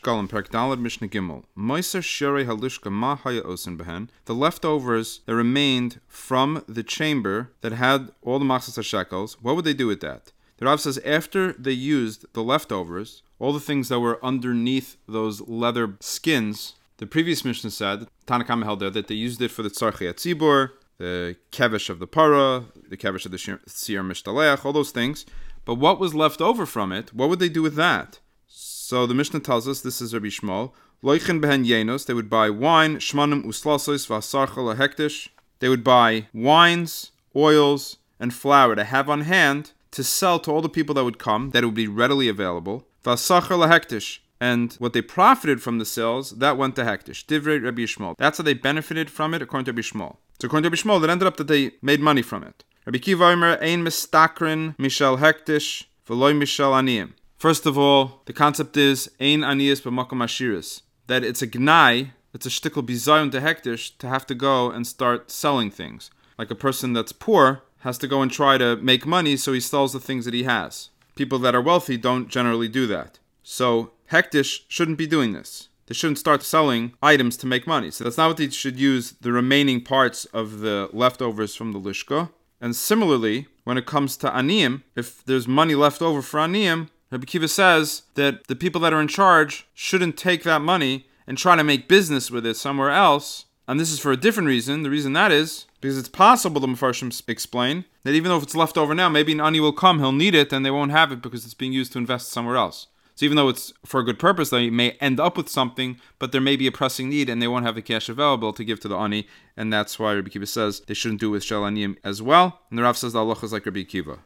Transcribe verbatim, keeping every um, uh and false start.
Shkalim, Perek Daled, Mishnah Gimel. Moiser Shirei Halishka Ma Haya Osen Behen. The leftovers that remained from the chamber that had all the machzas shekels, what would they do with that? The Rav says after they used the leftovers, all the things that were underneath those leather skins, the previous Mishnah said, Tanna Kamma held there, that they used it for the tzarchei hatzibur, the kevesh of the para, the kevesh of the siyar mishtaleach, all those things. But what was left over from it, what would they do with that? So the Mishnah tells us, this is Rabbi Shmuel, loichen behen yenos, they would buy wine, shmanim uslasos v'asarcha lahektish. They would buy wines, oils, and flour to have on hand to sell to all the people that would come, that it would be readily available. V'asarcha lahektish. And what they profited from the sales, that went to hektish. Divrei Rabbi Shmuel. That's how they benefited from it, according to Rabbi Shmuel. So according to Rabbi Shmuel, it ended up that they made money from it. Rabbi Kiva Omer, ein mistakrin mishal hektish, v'loy mishal aniyim. First of all, the concept is ein aniyis b'makom ashiris. That it's a gnai, it's a shtickle bizayon to hektish, to have to go and start selling things. Like a person that's poor has to go and try to make money, so he sells the things that he has. People that are wealthy don't generally do that. So hektish shouldn't be doing this. They shouldn't start selling items to make money. So that's not what they should use the remaining parts of the leftovers from the lishka. And similarly, when it comes to aniyim, if there's money left over for aniyim, Rabbi Kiva says that the people that are in charge shouldn't take that money and try to make business with it somewhere else. And this is for a different reason. The reason that is because it's possible, the Mefarshim explain, that even though if it's left over now, maybe an ani will come, he'll need it, and they won't have it because it's being used to invest somewhere else. So even though it's for a good purpose, they may end up with something, but there may be a pressing need and they won't have the cash available to give to the ani, and that's why Rabbi Kiva says they shouldn't do it with shel aniyim as well. And the Rav says the halacha is like Rabbi Kiva.